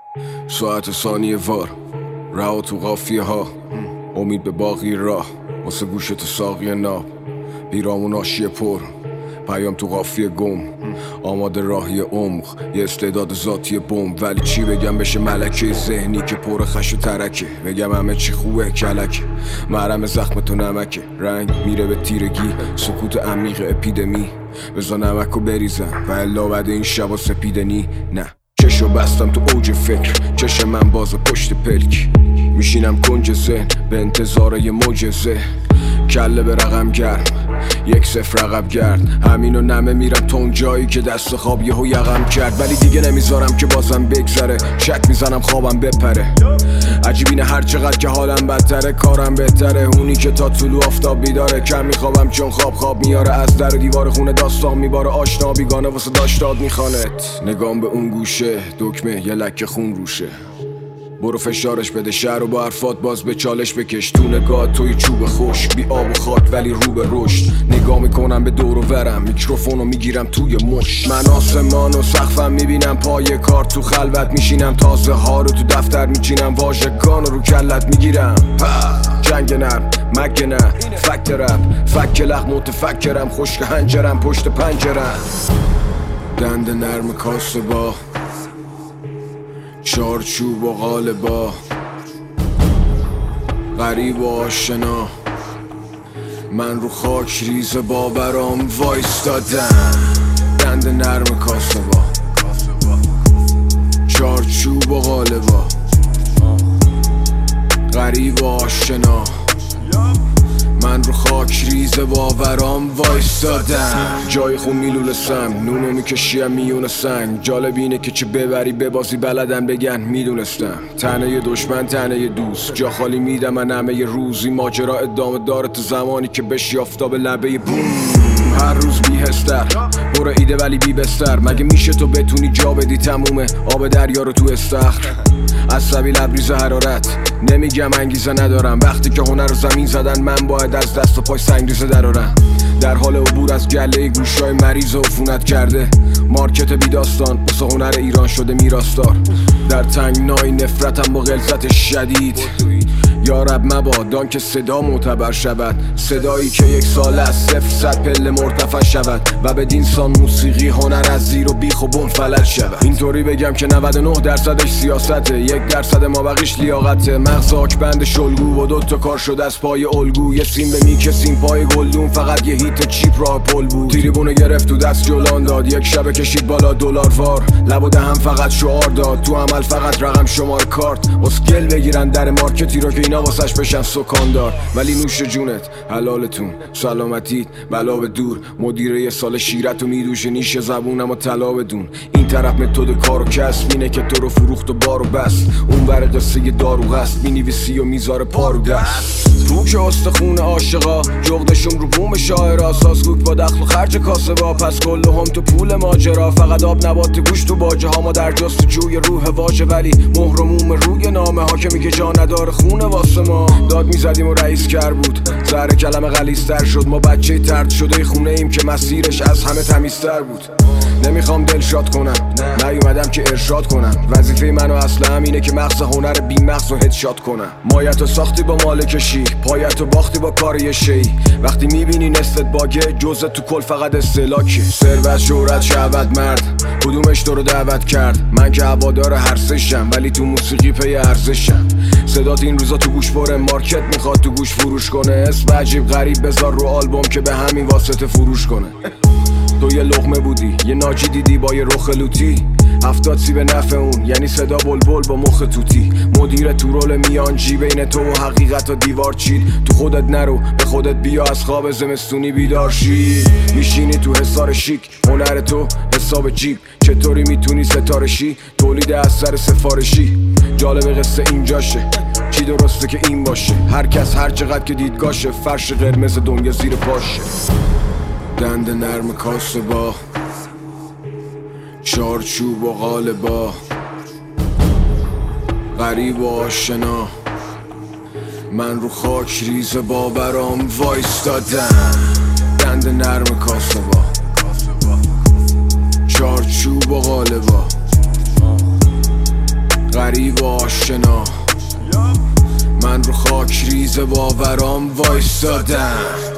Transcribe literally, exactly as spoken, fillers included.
ساعت ثانیه وار رها تو قافیه ها، امید به باقی راه واسه گوشت ساقی ناب، بیرامون آشی پر پیام تو قافیه گم، آماده راهی عمق یه استعداد ذاتی بم. ولی چی بگم بشه ملکه ذهنی که پر خش و ترکه، بگم همه چی خوبه کلک مرهم زخم تو نمکه، رنگ میره به تیرگی سکوت عمیق اپیدمی، بزا نمکو بریزم و الا بعد این شبا سپیدنی. نه چشو بستم تو اوج فکر، چشم من باز پشت پلک، میشینم کنج ذهن به انتظار یه معجزه، کله به رقم گرم یک صفر عقب گرد، همینو نمه میرم تا اون جایی که دست خواب یهو یقم کرد. ولی دیگه نمیذارم که بازم بگذره، شک میزنم خوابم بپره، عجیب اینه هر چقدر که حالم بدتره کارم بهتره، اونی که تا طلوع آفتاب بیداره، کم میخوابم چون خواب خواب میاره، از در و دیوار خونه داستان میباره، آشنا بیگانه واسه داشتاد میخوانت، نگام به اون گوشه دکمه یه لکه خون روشه، برو فشارش بده شهر و با حرفات باز به چالش بکش، تو نگاه توی چوب خشک بی آب و خاک ولی رو به رشد، نگاه میکنم به دور و ورم میکروفونو میگیرم توی مش، من آسمان و سقفم میبینم پای کار، تو خلوت میشینم تازه ها رو تو دفتر میچینم، واژگان رو کلت میگیرم، جنگ نرم مگه نه فکت رپ فک لخ متفکرم، خشک هنجرم پشت پنجرم، دند نرم کاسه با چارچوب و غالبا، غریب و آشنا من رو خاک ریز باورام وایستادم، دند نرم کاسه با چارچوب و غالبا، غریب و آشنا من رو خاک ریز باورام وایستادم، جای خون میلول سم نونو میکشیم میون سنگ، جالب اینه که چه ببری ببازی بلدن بگن میدونستم، تنه دشمن تنه دوست جا خالی میدم من همه روزی، ماجرا ادامه داره تا زمانی که بشی آفتاب لبه بوم، هر روز بیهستر برو ایده ولی بی بستر، مگه میشه تو بتونی جا بدی تمومه آب دریا رو تو استخر، عصبی لبریز حرارت نمیگم انگیزه ندارم، وقتی که هنر رو زمین زدن من باید از دست و پای سنگریزه درارم، در حال عبور از گله گوشای مریض و عفونت کرده، مارکت بی داستان واسه هنر ایران شده میراثدار، در تنگنای نفرتم با غلظت شدید، یا رب مبادان که صدا معتبر شود، صدایی که یک سال از صفر صد پله مرتفع شود و به دینسان موسیقی هنر از زیر و بیخ و بن فلج شود، اینطوری بگم که نود و نه درصدش سیاسته، یک درصد ما بقیش لیاقته، مغز آکبند شلگو و دوتا کار شده از پای الگو، یه سیم به میکسیم پای گلدون فقط یه هیت چیپ راه پل بود، تریبونه گرفت تو دست جلان داد، یک شبه کشید بالا دلار وار، لب و دهم فقط شعار داد، تو عمل فقط رقم شمار کارت، اسکل بگیرن در مارکتی رو که اینا واسش بشن سکاندار، ولی نوش جونت حلالتون سلامتیت بلا به دور، مدیره یه سال شیرت و میدوشه نیش زبونم و طلا بدون، این طرف متد کار و کسب اینه که تو رو فروخت و بار و بست، اون ور قصه یه دارو غست مینویسی و میذاره پارو دست، رو که استخون عاشقا جغدشون رو بوم شاعرا، سازگوک با دخل و خرج کاسه با، پس کل هم تو پول ماجرا، فقط آب نبات گوش تو باجه ها، ما در جستجوی روح واژه ولی مهرموم روی نامه ها که میگه جا نداره خونه واسه ما، داد میزدیم و رئیس کر بود زهر کلمه غلیظ‌تر شد، ما بچه ترد شده خونه ایم که مسیرش از همه تمیزتر بود، نمیخوام دلشاد کنم نیومدم که ارشاد کنم، وظیفه منو اصلا اینه که مغز هنر بی مغز رو هدشات کنم، مایتو ساختی با مالکشی پایتو باختی با کار یه شی، وقتی میبینی نصفت باگه جزء تو کل فقط استهلاکه، ثروت شهرت شهوت مرد کدومش تو رو دعوت کرد، من که هوادار هر سشم ولی تو موسیقی پی ارزشم، صدات این روزا تو گوش پره مارکت میخواد تو گوش فروش کنه، اسم عجیب غریب بذار رو آلبوم که به همین واسطه فروش کنه، تو یه لقمه بودی یه ناجی دیدی با یه رخ لوتی، هفتاد سی به نفع اون یعنی صدا بلبل با مخ توتی، مدیر تو رول میانجی بین تو و حقیقت و دیوار چید، تو خودت نرو به خودت بیا از خواب زمستونی بیدار شی، میشینی تو حصار شیک هنر تو حساب جیب، چطوری میتونی ستاره شی تولید اثر سفارشی، جالب قصه اینجاشه چی درسته که این باشه، هر کس هر چقدر که دیدگاشه، فرش قرمز دنیا زیر پاشه، دند نرم کاسه با چارچوب و غالبا، غریب و آشنا من رو خاک ریز باورام وایستادم، دند نرم کاسه با چارچوب و غالبا، غریب و آشنا، من رو خاک ریز باورام وایستادم.